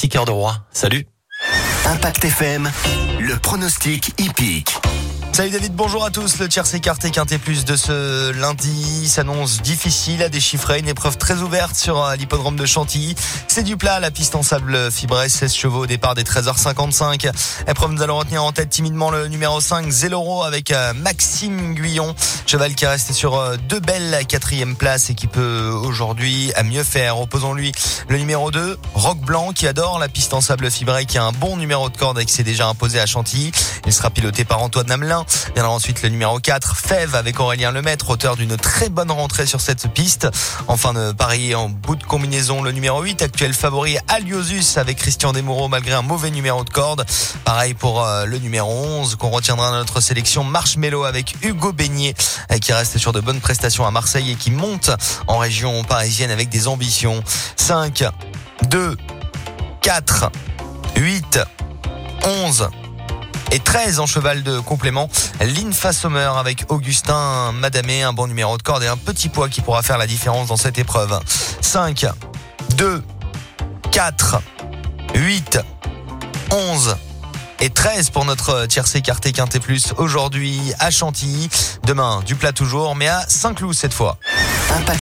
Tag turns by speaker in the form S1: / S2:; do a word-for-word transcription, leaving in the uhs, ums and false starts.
S1: pronostiqueur de roi. Salut.
S2: Impact F M, le pronostic hippique.
S3: Salut David, bonjour à tous. Le tiercé quarté quinté plus de ce lundi s'annonce difficile à déchiffrer. Une épreuve très ouverte sur l'hippodrome de Chantilly. C'est du plat, la piste en sable fibré, seize chevaux au départ des treize heures cinquante-cinq. Épreuve, nous allons retenir en tête timidement le numéro cinq, Zéloro, avec Maxime Guyon. Cheval qui reste sur deux belles quatrième places et qui peut aujourd'hui à mieux faire. Opposons-lui le numéro deux, Roc Blanc, qui adore la piste en sable fibré, qui a un bon numéro de corde et qui s'est déjà imposé à Chantilly. Il sera piloté par Antoine Hamelin. Viendra ensuite le numéro quatre, Fève, avec Aurélien Lemaître, auteur d'une très bonne rentrée sur cette piste. Enfin de parier en bout de combinaison, le numéro huit, actuel favori Aliosus, avec Christian Desmoureaux, malgré un mauvais numéro de corde. Pareil pour euh, le numéro onze, qu'on retiendra dans notre sélection, Marshmello, avec Hugo Beignet, euh, qui reste sur de bonnes prestations à Marseille et qui monte en région parisienne avec des ambitions. cinq, deux, quatre, huit, onze et treize en cheval de complément. L'Infa Sommer avec Augustin Madamé, un bon numéro de corde et un petit poids qui pourra faire la différence dans cette épreuve. cinq, deux, quatre, huit, onze et treize pour notre tiercé quarté quinté plus aujourd'hui à Chantilly. Demain, du plat toujours, mais à Saint-Cloud cette fois.
S2: Impact